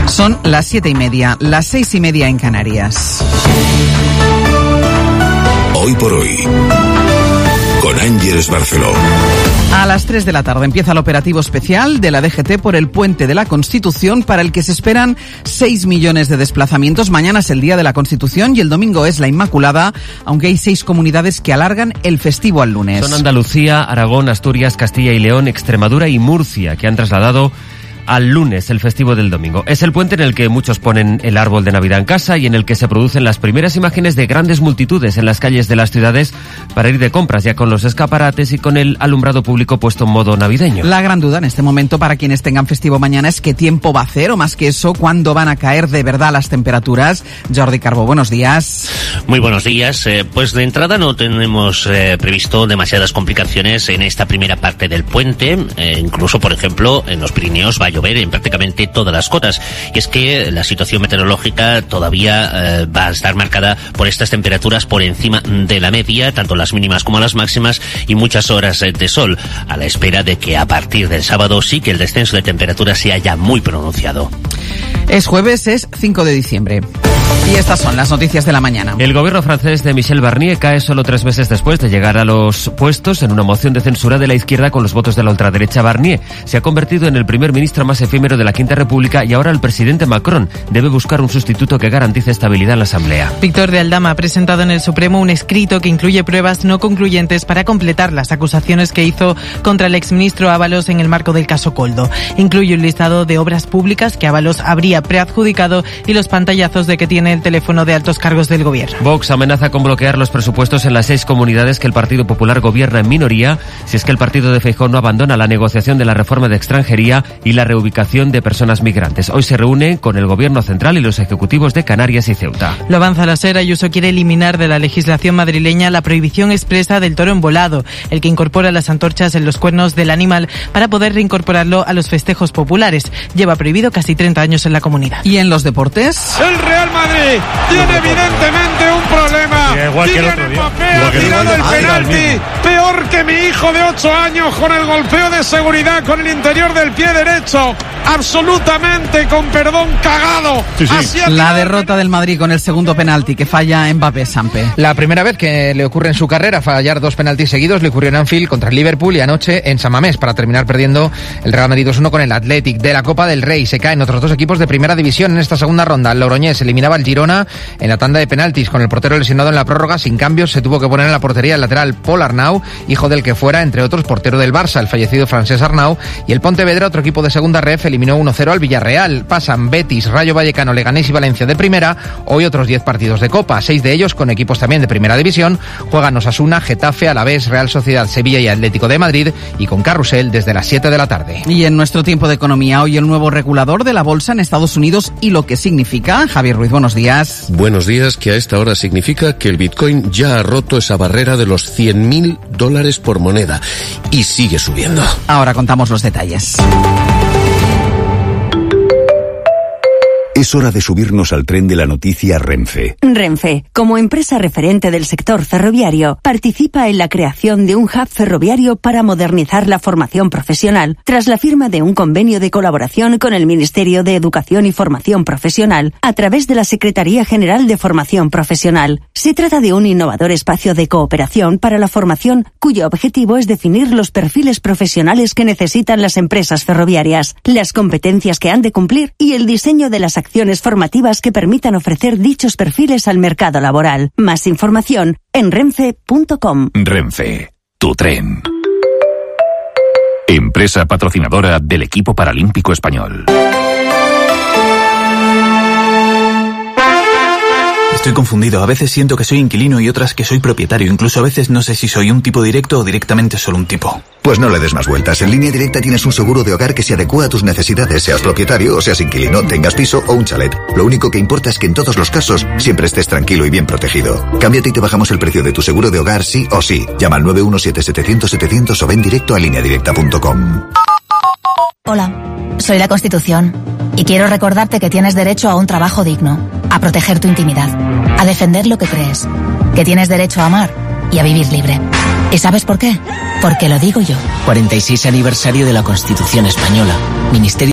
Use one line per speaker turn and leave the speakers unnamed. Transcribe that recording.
Son las 7:30, las 6:30 en Canarias.
Hoy por hoy, con Ángeles Barceló.
A las 3 de la tarde empieza el operativo especial de la DGT por el Puente de la Constitución, para el que se esperan 6 millones de desplazamientos. Mañana es el Día de la Constitución y el domingo es la Inmaculada, aunque hay 6 comunidades que alargan el festivo al lunes.
Son Andalucía, Aragón, Asturias, Castilla y León, Extremadura y Murcia, que han trasladado al lunes el festivo del domingo. Es el puente en el que muchos ponen el árbol de Navidad en casa y en el que se producen las primeras imágenes de grandes multitudes en las calles de las ciudades para ir de compras, ya con los escaparates y con el alumbrado público puesto en modo navideño.
La gran duda en este momento para quienes tengan festivo mañana es qué tiempo va a hacer, o más que eso, cuándo van a caer de verdad las temperaturas. Jordi Carbó, buenos días.
Muy buenos días. Pues de entrada no tenemos previsto demasiadas complicaciones en esta primera parte del puente. Incluso, por ejemplo, en los Pirineos va a llover en prácticamente todas las cotas. Y es que la situación meteorológica todavía va a estar marcada por estas temperaturas por encima de la media, tanto las mínimas como las máximas, y muchas horas de sol, a la espera de que a partir del sábado sí que el descenso de temperaturas sea ya muy pronunciado.
Es jueves, es 5 de diciembre. Y estas son las noticias de la mañana.
El gobierno francés de Michel Barnier cae solo 3 meses después de llegar a los puestos en una moción de censura de la izquierda con los votos de la ultraderecha. Barnier se ha convertido en el primer ministro más efímero de la Quinta República y ahora el presidente Macron debe buscar un sustituto que garantice estabilidad en la Asamblea.
Víctor de Aldama ha presentado en el Supremo un escrito que incluye pruebas no concluyentes para completar las acusaciones que hizo contra el exministro Ábalos en el marco del caso Koldo. Incluye un listado de obras públicas que Ábalos habría preadjudicado y los pantallazos de que tiene el teléfono de altos cargos del gobierno.
Vox amenaza con bloquear los presupuestos en las 6 comunidades que el Partido Popular gobierna en minoría si es que el partido de Feijóo no abandona la negociación de la reforma de extranjería y la reubicación de personas migrantes. Hoy se reúne con el gobierno central y los ejecutivos de Canarias y Ceuta.
Lo avanza la SER. Ayuso quiere eliminar de la legislación madrileña la prohibición expresa del toro embolado, el que incorpora las antorchas en los cuernos del animal para poder reincorporarlo a los festejos populares. Lleva prohibido casi 30 años en la comunidad.
¿Y en los deportes?
El Real Madrid tiene evidentemente un problema. Kylian Mbappé ha tirado el penalti, peor que mi hijo de 8 años con el golpeo de seguridad con el interior del pie derecho. Absolutamente, con perdón, cagado.
La derrota del Madrid con el segundo penalti que falla Mbappé, Sampe.
La primera vez que le ocurre en su carrera fallar 2 penaltis seguidos le ocurrió en Anfield contra el Liverpool y anoche en San Mamés, para terminar perdiendo el Real Madrid 2-1 con el Athletic. De la Copa del Rey se caen otros 2 equipos de primera división en esta segunda ronda. El Logroñés eliminaba al Girona en la tanda de penaltis con el portero lesionado en la prórroga. Sin cambios se tuvo que poner en la portería el lateral Paul Arnau, hijo del que fuera, entre otros, portero del Barça, el fallecido Francesc Arnau. Y el Pontevedra, otro equipo de segunda ref, eliminó 1-0 al Villarreal. Pasan Betis, Rayo Vallecano, Leganés y Valencia de primera. Hoy otros 10 partidos de Copa, 6 de ellos con equipos también de primera división. Juegan Osasuna, Getafe, Alavés, Real Sociedad, Sevilla y Atlético de Madrid, y con carrusel desde las 7 de la tarde.
Y en nuestro tiempo de economía, hoy el nuevo regulador de la bolsa en Estados Unidos y lo que significa. Javier Ruiz, buenos días.
Buenos días, que a esta hora significa que el Bitcoin ya ha roto esa barrera de los $100.000 por moneda y sigue subiendo.
Ahora contamos los detalles.
Es hora de subirnos al tren de la noticia Renfe.
Renfe, como empresa referente del sector ferroviario, participa en la creación de un hub ferroviario para modernizar la formación profesional, tras la firma de un convenio de colaboración con el Ministerio de Educación y Formación Profesional, a través de la Secretaría General de Formación Profesional. Se trata de un innovador espacio de cooperación para la formación, cuyo objetivo es definir los perfiles profesionales que necesitan las empresas ferroviarias, las competencias que han de cumplir y el diseño de las acciones formativas que permitan ofrecer dichos perfiles al mercado laboral. Más información en renfe.com.
Renfe, tu tren. Empresa patrocinadora del equipo paralímpico español.
Estoy confundido. A veces siento que soy inquilino y otras que soy propietario. Incluso a veces no sé si soy un tipo directo o directamente solo un tipo.
Pues no le des más vueltas. En Línea Directa tienes un seguro de hogar que se adecua a tus necesidades, seas propietario o seas inquilino, tengas piso o un chalet. Lo único que importa es que en todos los casos siempre estés tranquilo y bien protegido. Cámbiate y te bajamos el precio de tu seguro de hogar sí o sí. Llama al 917-700-700 o ven directo a lineadirecta.com.
Hola, soy la Constitución y quiero recordarte que tienes derecho a un trabajo digno, a proteger tu intimidad, a defender lo que crees, que tienes derecho a amar y a vivir libre. ¿Y sabes por qué? Porque lo digo yo.
46 aniversario de la Constitución española. Ministerio